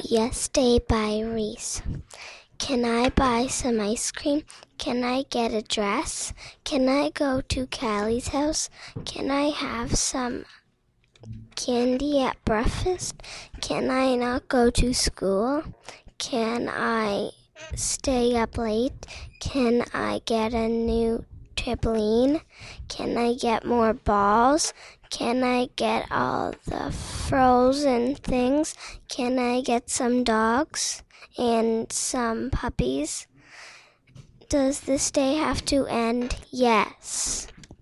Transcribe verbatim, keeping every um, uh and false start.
Yes Day by Reese. Can I buy some ice cream? Can I get a dress? Can I go to Callie's house? Can I have some candy at breakfast? Can I not go to school? Can I stay up late? Can I get a new trampoline? Can I get more balls? Can I get all the frozen things? Can I get some dogs and some puppies? Does this day have to end? Yes.